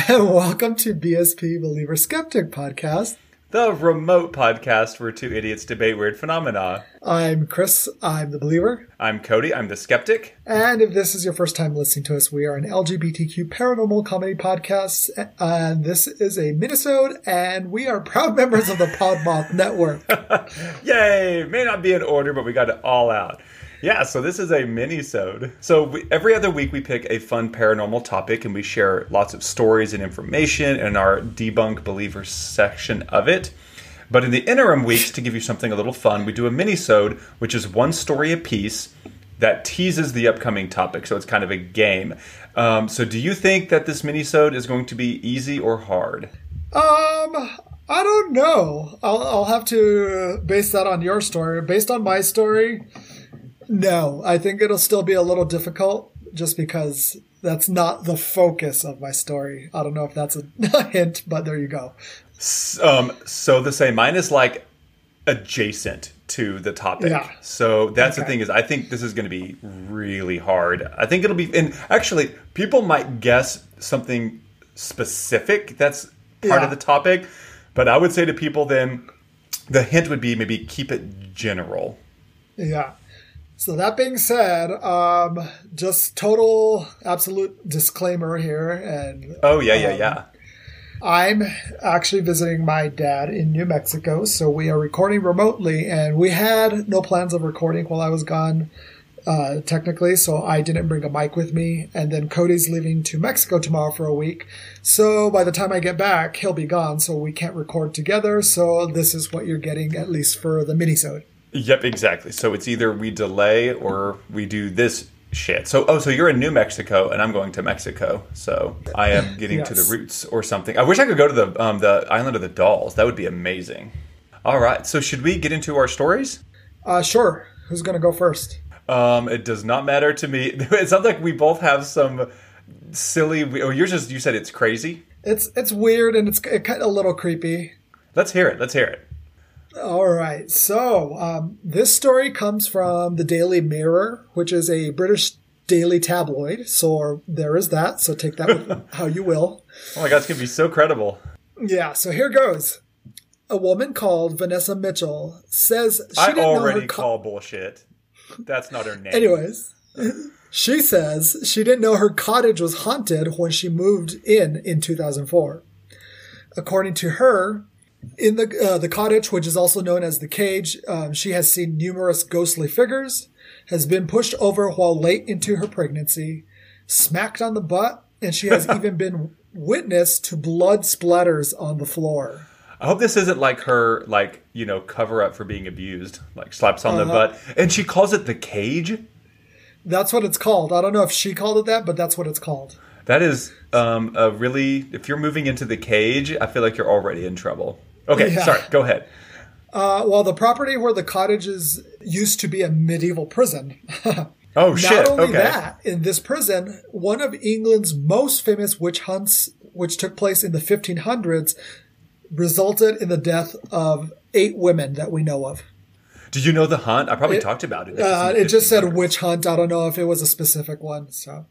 And welcome to BSP Believer Skeptic Podcast. The remote podcast where two idiots debate weird phenomena. I'm Chris, I'm the believer. I'm Cody, I'm the skeptic. And if this is your first time listening to us, we are an LGBTQ paranormal comedy podcast. And this is a minisode, and we are proud members of the Podmoth Network. Yay! May not be in order, but we got it all out. Yeah, so this is a mini-sode. So every other week we pick a fun paranormal topic and we share lots of stories and information in our Debunk Believers section of it. But in the interim weeks, to give you something a little fun, we do a mini-sode, which is one story a piece that teases the upcoming topic. So it's kind of a game. So do you think that this mini-sode is going to be easy or hard? I don't know. I'll have to base that on your story. Based on my story, no, I think it'll still be a little difficult just because that's not the focus of my story. I don't know if that's a hint, but there you go. So the same. Mine is like adjacent to the topic. Yeah. So that's the thing is I think this is going to be really hard. I think it'll be, and actually people might guess something specific that's part of the topic, but I would say to people then the hint would be maybe keep it general. Yeah. So that being said, just total absolute disclaimer here. And I'm actually visiting my dad in New Mexico, so we are recording remotely, and we had no plans of recording while I was gone, technically, so I didn't bring a mic with me, and then Cody's leaving to Mexico tomorrow for a week, so by the time I get back, he'll be gone, so we can't record together, so this is what you're getting, at least for the mini-sode. Yep, exactly. So it's either we delay or we do this shit. So you're in New Mexico and I'm going to Mexico. So I am getting to the roots or something. I wish I could go to the Island of the Dolls. That would be amazing. All right. So should we get into our stories? Sure. Who's going to go first? It does not matter to me. It sounds like we both have some silly. You said it's crazy. It's weird and it's kind of a little creepy. Let's hear it. All right. So this story comes from the Daily Mirror, which is a British daily tabloid. So there is that. So take that with how you will. Oh my God, it's going to be so credible. Yeah. So here goes. A woman called Vanessa Mitchell says she didn't know her call bullshit. That's not her name. Anyways, she says she didn't know her cottage was haunted when she moved in 2004. According to her, in the cottage, which is also known as the cage, she has seen numerous ghostly figures, has been pushed over while late into her pregnancy, smacked on the butt, and she has even been witness to blood splatters on the floor. I hope this isn't like her, cover up for being abused, like slaps on the butt. And she calls it the cage? That's what it's called. I don't know if she called it that, but that's what it's called. That is if you're moving into the cage, I feel like you're already in trouble. Okay, sorry, go ahead. Well, the property where the cottage is used to be a medieval prison. Oh, shit. Not only that, in this prison, one of England's most famous witch hunts, which took place in the 1500s, resulted in the death of 8 women that we know of. Did you know the hunt? I probably talked about it. It just said witch hunt. I don't know if it was a specific one, so...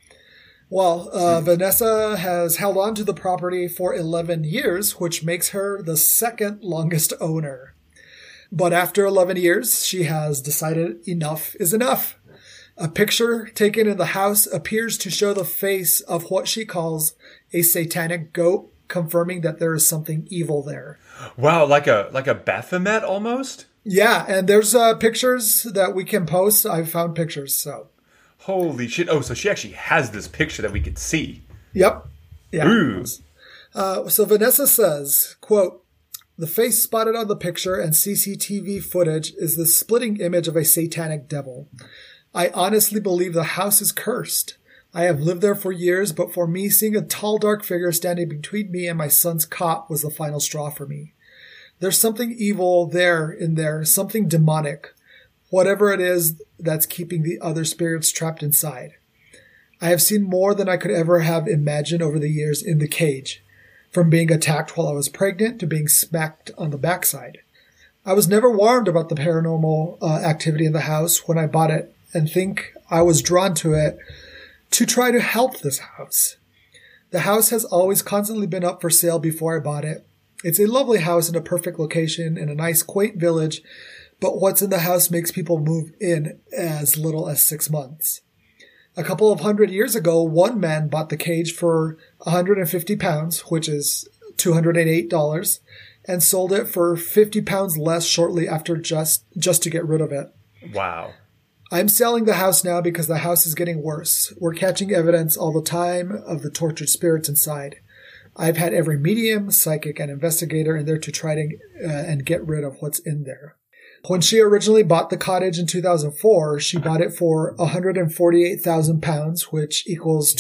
Well, Vanessa has held on to the property for 11 years, which makes her the second longest owner. But after 11 years, she has decided enough is enough. A picture taken in the house appears to show the face of what she calls a satanic goat, confirming that there is something evil there. Wow, like a Baphomet almost? Yeah, and there's pictures that we can post. I've found pictures, so... Holy shit. Oh, so she actually has this picture that we could see. Yep. Yeah. Ooh. So Vanessa says, quote, "The face spotted on the picture and CCTV footage is the splitting image of a satanic devil. I honestly believe the house is cursed. I have lived there for years, but for me, seeing a tall, dark figure standing between me and my son's cot was the final straw for me. There's something evil in there, something demonic. Whatever it is that's keeping the other spirits trapped inside. I have seen more than I could ever have imagined over the years in the cage, from being attacked while I was pregnant to being smacked on the backside. I was never warned about the paranormal activity in the house when I bought it and think I was drawn to it to try to help this house. The house has always constantly been up for sale before I bought it. It's a lovely house in a perfect location in a nice, quaint village, but what's in the house makes people move in as little as 6 months. A couple of 100 years ago, one man bought the cage for £150, which is $208, and sold it for £50 less shortly after just to get rid of it. Wow. I'm selling the house now because the house is getting worse. We're catching evidence all the time of the tortured spirits inside. I've had every medium, psychic, and investigator in there to try to and get rid of what's in there. When she originally bought the cottage in 2004, she bought it for £148,000, which equals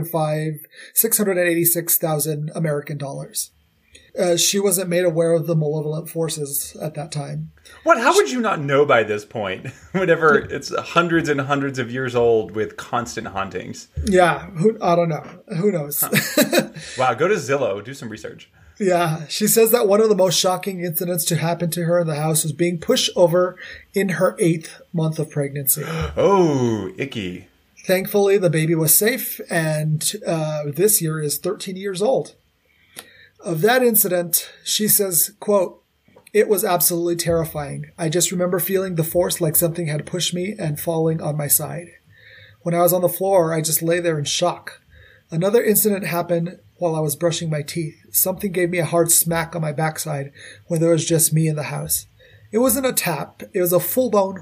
$686,000 American dollars. She wasn't made aware of the malevolent forces at that time. What? How would you not know by this point? Whenever it's hundreds and hundreds of years old with constant hauntings. Yeah, I don't know. Who knows? Huh. Wow, go to Zillow. Do some research. Yeah, she says that one of the most shocking incidents to happen to her in the house was being pushed over in her 8th month of pregnancy. Oh, icky. Thankfully, the baby was safe, and this year is 13 years old. Of that incident, she says, quote, "It was absolutely terrifying. I just remember feeling the force like something had pushed me and falling on my side. When I was on the floor, I just lay there in shock. Another incident happened while I was brushing my teeth. Something gave me a hard smack on my backside when there was just me in the house. It wasn't a tap. It was a full-blown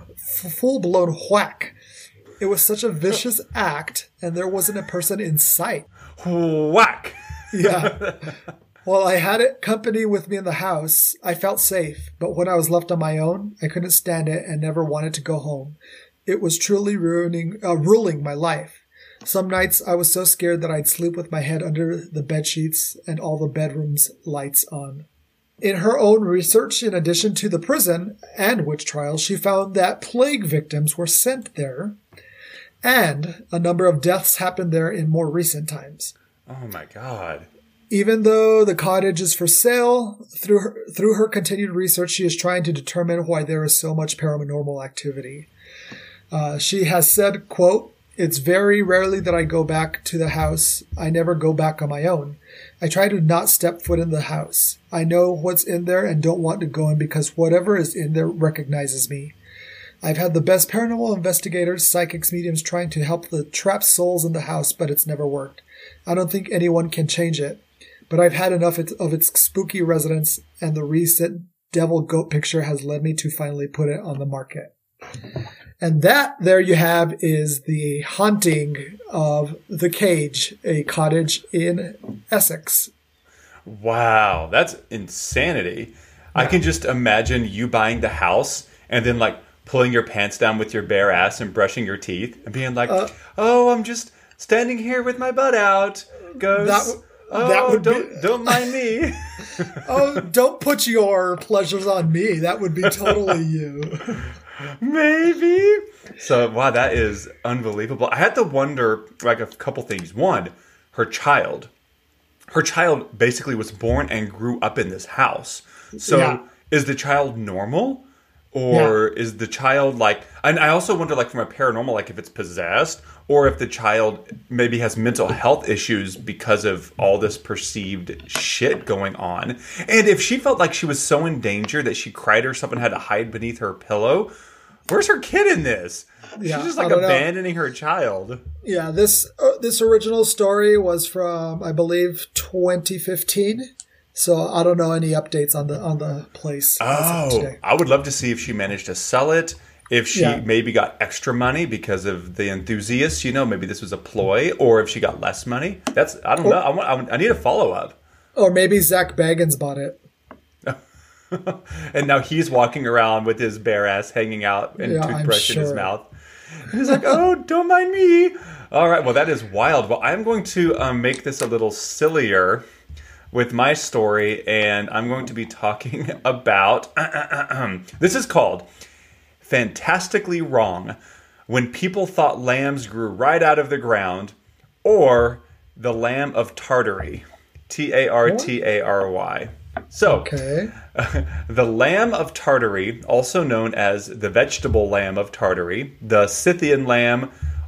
whack. It was such a vicious act, and there wasn't a person in sight." Whack! Yeah. While I had company with me in the house, I felt safe, but when I was left on my own, I couldn't stand it and never wanted to go home. It was truly ruling my life. Some nights I was so scared that I'd sleep with my head under the bed sheets and all the bedroom's lights on. In her own research, in addition to the prison and witch trials, she found that plague victims were sent there, and a number of deaths happened there in more recent times. Oh my God. Even though the cottage is for sale, through her continued research, she is trying to determine why there is so much paranormal activity. She has said, quote, "It's very rarely that I go back to the house. I never go back on my own. I try to not step foot in the house. I know what's in there and don't want to go in because whatever is in there recognizes me. I've had the best paranormal investigators, psychics, mediums trying to help the trapped souls in the house, but it's never worked. I don't think anyone can change it. But I've had enough of its spooky residents, and the recent devil goat picture has led me to finally put it on the market." And that, there you have, is the haunting of the Cage, a cottage in Essex. Wow, that's insanity. Yeah. I can just imagine you buying the house and then like pulling your pants down with your bare ass and brushing your teeth and being like, "Oh, I'm just standing here with my butt out." Don't mind me. Oh, don't put your pleasures on me. That would be totally you. Maybe. So, wow, that is unbelievable. I had to wonder, like, a couple things. One, her child. Her child basically was born and grew up in this house. So, Is the child normal? Or is the child, like... And I also wonder, like, from a paranormal, like, if it's possessed... Or if the child maybe has mental health issues because of all this perceived shit going on. And if she felt like she was so in danger that she cried herself and had to hide beneath her pillow, where's her kid in this? Yeah, she's just like abandoning her child. Yeah, this original story was from, I believe, 2015. So I don't know any updates on the place. Oh, I would love to see if she managed to sell it. If she maybe got extra money because of the enthusiasts, maybe this was a ploy, or if she got less money. I don't know. I need a follow-up. Or maybe Zach Bagans bought it. And now he's walking around with his bare ass hanging out and toothbrush in his mouth. And he's like, "Oh, don't mind me." All right, well, that is wild. Well, I'm going to make this a little sillier with my story, and I'm going to be talking about... This is called... Fantastically Wrong, When People Thought Lambs Grew Right Out of the Ground, or The Lamb of Tartary, Tartary. So, the Lamb of Tartary, also known as the vegetable lamb of Tartary, the Scythian lamb,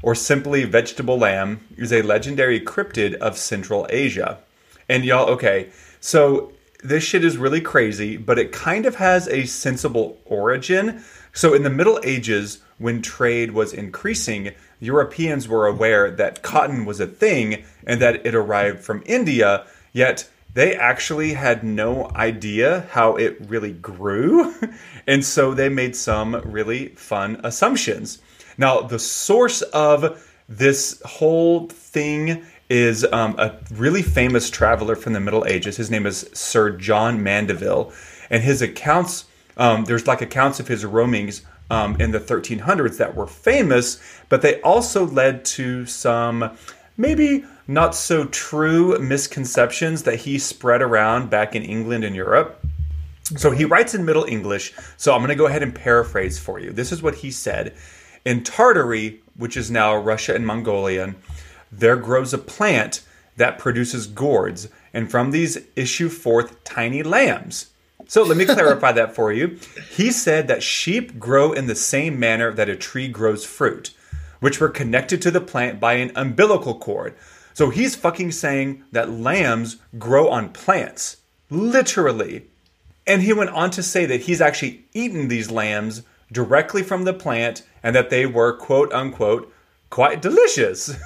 or simply vegetable lamb, is a legendary cryptid of Central Asia. And y'all, okay, so this shit is really crazy, but it kind of has a sensible origin. So in the Middle Ages, when trade was increasing, Europeans were aware that cotton was a thing and that it arrived from India, yet they actually had no idea how it really grew. And so they made some really fun assumptions. Now, the source of this whole thing is a really famous traveler from the Middle Ages. His name is Sir John Mandeville. And his accounts, there's like accounts of his roamings in the 1300s that were famous, but they also led to some maybe not so true misconceptions that he spread around back in England and Europe. So he writes in Middle English. So I'm going to go ahead and paraphrase for you. This is what he said. In Tartary, which is now Russia and Mongolia, there grows a plant that produces gourds, and from these issue forth tiny lambs. So let me clarify that for you. He said that sheep grow in the same manner that a tree grows fruit, which were connected to the plant by an umbilical cord. So he's fucking saying that lambs grow on plants, literally. And he went on to say that he's actually eaten these lambs directly from the plant and that they were, quote unquote, quite delicious.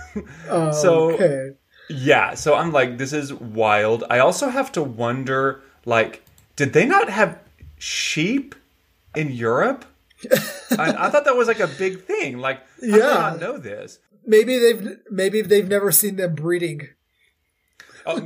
So, yeah, so I'm like, this is wild. I also have to wonder, like, did they not have sheep in Europe? I thought that was like a big thing. Like, how do I not know this? Maybe they've never seen them breeding. Oh,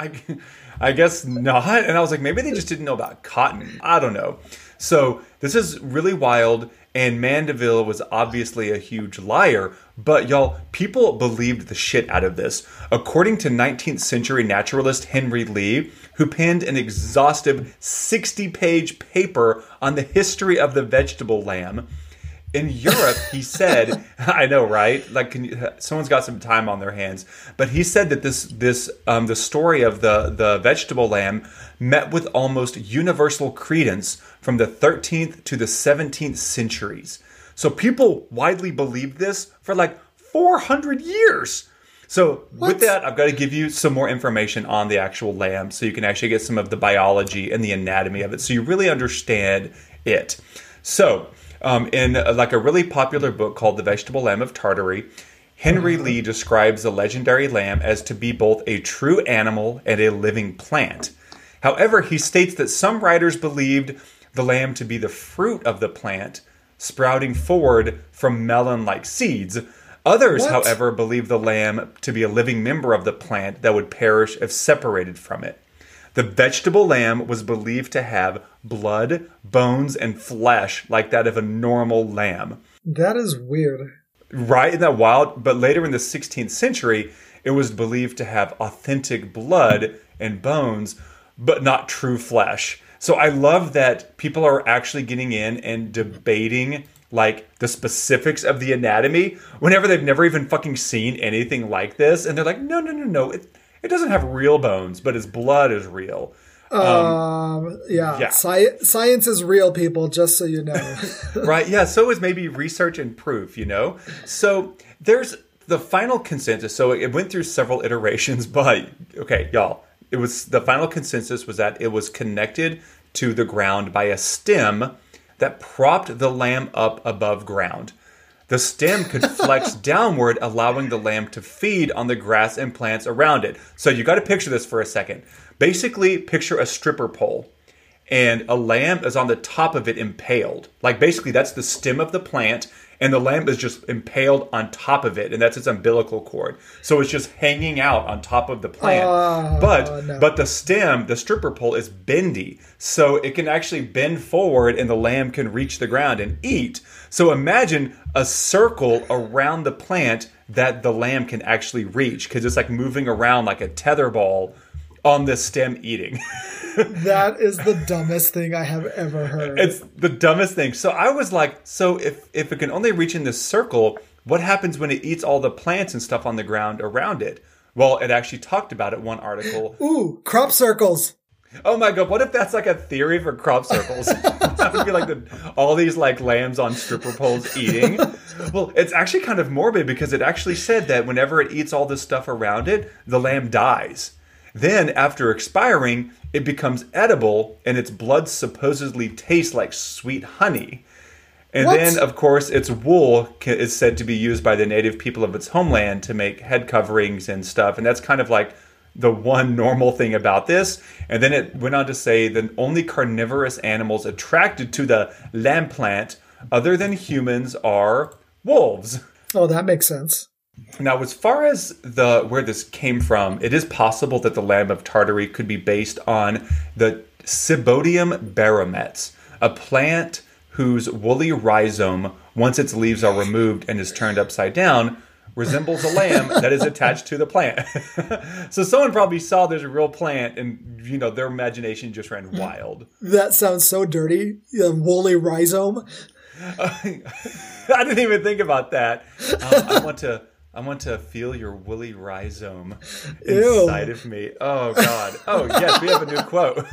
I guess not. And I was like, maybe they just didn't know about cotton. I don't know. So this is really wild. And Mandeville was obviously a huge liar. But y'all, people believed the shit out of this. According to 19th century naturalist Henry Lee, who penned an exhaustive 60-page paper on the history of the vegetable lamb, in Europe, he said, I know, right? Like, someone's got some time on their hands. But he said that the story of the vegetable lamb met with almost universal credence from the 13th to the 17th centuries. So people widely believed this for like 400 years. So with that, I've got to give you some more information on the actual lamb so you can actually get some of the biology and the anatomy of it so you really understand it. So in like a really popular book called The Vegetable Lamb of Tartary, Henry Lee describes the legendary lamb as to be both a true animal and a living plant. However, he states that some writers believed the lamb to be the fruit of the plant, sprouting forward from melon-like seeds. Others, however, believe the lamb to be a living member of the plant that would perish if separated from it. The vegetable lamb was believed to have blood, bones, and flesh like that of a normal lamb. That is weird. Right? Isn't that wild? But later in the 16th century, it was believed to have authentic blood and bones, but not true flesh. So I love that people are actually getting in and debating like the specifics of the anatomy whenever they've never even fucking seen anything like this. And they're like, no. It doesn't have real bones, but its blood is real. Yeah. Science is real, people, just so you know. Right. Yeah. So is maybe research and proof, you know? So there's the final consensus. So it went through several iterations, but okay, y'all, the final consensus was that it was connected to the ground by a stem that propped the lamb up above ground. The stem could flex downward, allowing the lamb to feed on the grass and plants around it. So you got to picture this for a second. Basically, picture a stripper pole, and a lamb is on the top of it impaled. Like basically that's the stem of the plant, and the lamb is just impaled on top of it, and that's its umbilical cord. So it's just hanging out on top of the plant. But the stem, the stripper pole, is bendy, so it can actually bend forward, and the lamb can reach the ground and eat. So imagine a circle around the plant that the lamb can actually reach, because it's like moving around like a tetherball on the stem eating. That is the dumbest thing I have ever heard. It's the dumbest thing. So I was like, so if it can only reach in this circle, what happens when it eats all the plants and stuff on the ground around it? Well, it actually talked about it, one article. Ooh, crop circles. Oh my god, what if that's like a theory for crop circles? That would be like all these like lambs on stripper poles eating. Well, it's actually kind of morbid because it actually said that whenever it eats all this stuff around it, the lamb dies. Then, after expiring, it becomes edible and its blood supposedly tastes like sweet honey. And then, of course, its wool is said to be used by the native people of its homeland to make head coverings and stuff. And that's kind of like the one normal thing about this. And then it went on to say the only carnivorous animals attracted to the lamb plant other than humans are wolves. Oh, that makes sense. Now, as far as where this came from, it is possible that the lamb of Tartary could be based on the Cibodium barometz, a plant whose woolly rhizome, once its leaves are removed and is turned upside down, resembles a lamb that is attached to the plant. So someone probably saw there's a real plant and, their imagination just ran wild. That sounds so dirty. Woolly rhizome. I didn't even think about that. I want to feel your woolly rhizome inside of me. Oh, God. Oh, yes, we have a new quote.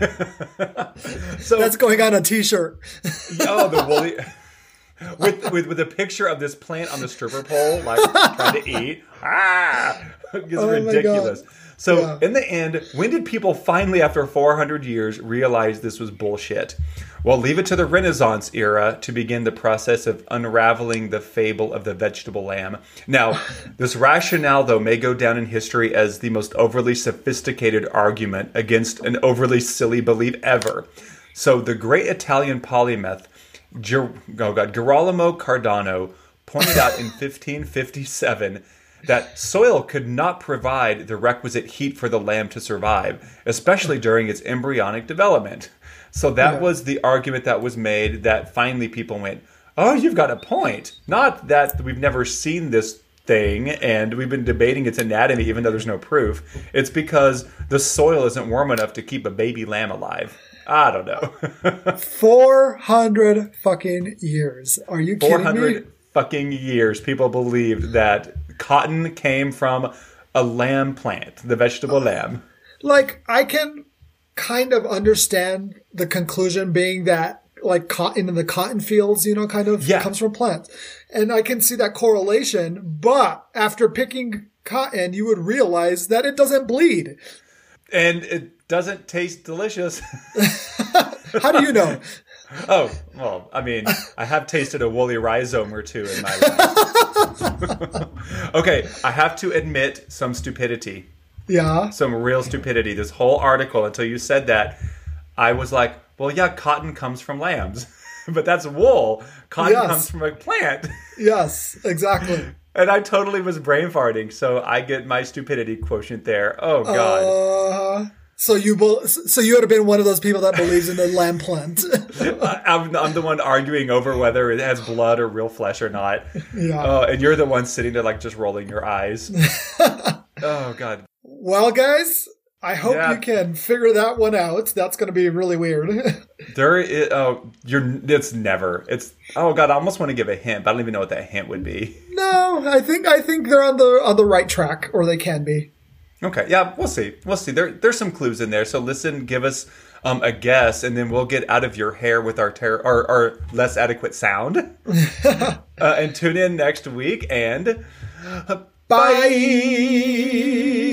So that's going on a T-shirt. Oh, the woolly... With a picture of this plant on the stripper pole, like trying to eat. It's ridiculous. So in the end, when did people finally, after 400 years, realize this was bullshit? Well, leave it to the Renaissance era to begin the process of unraveling the fable of the vegetable lamb. Now, this rationale, though, may go down in history as the most overly sophisticated argument against an overly silly belief ever. So the great Italian polymath, Girolamo Cardano, pointed out in 1557 that soil could not provide the requisite heat for the lamb to survive, especially during its embryonic development. So that was the argument that was made that finally people went, oh, you've got a point. Not that we've never seen this thing and we've been debating its anatomy even though there's no proof. It's because the soil isn't warm enough to keep a baby lamb alive. I don't know. 400 fucking years. Are you kidding me? 400 fucking years. People believed that cotton came from a lamb plant, the vegetable lamb. Like, I can kind of understand the conclusion being that, like, cotton in the cotton fields, comes from plants. And I can see that correlation. But after picking cotton, you would realize that it doesn't bleed. And it doesn't taste delicious. How do you know? Oh, well, I mean, I have tasted a woolly rhizome or two in my life. Okay, I have to admit some stupidity. Yeah. Some real stupidity. This whole article, until you said that, I was like, well, yeah, cotton comes from lambs. But that's wool. Cotton comes from a plant. Yes, exactly. And I totally was brain farting, so I get my stupidity quotient there. Oh, God. So you would have been one of those people that believes in the lamb plant. I'm the one arguing over whether it has blood or real flesh or not. Yeah. And you're the one sitting there like just rolling your eyes. Oh, God. Well, guys, I hope you can figure that one out. That's going to be really weird. Oh, God, I almost want to give a hint, but I don't even know what that hint would be. No, I think they're on the right track, or they can be. Okay, yeah, we'll see. There's some clues in there. So listen, give us a guess, and then we'll get out of your hair with our less adequate sound. And tune in next week, and bye.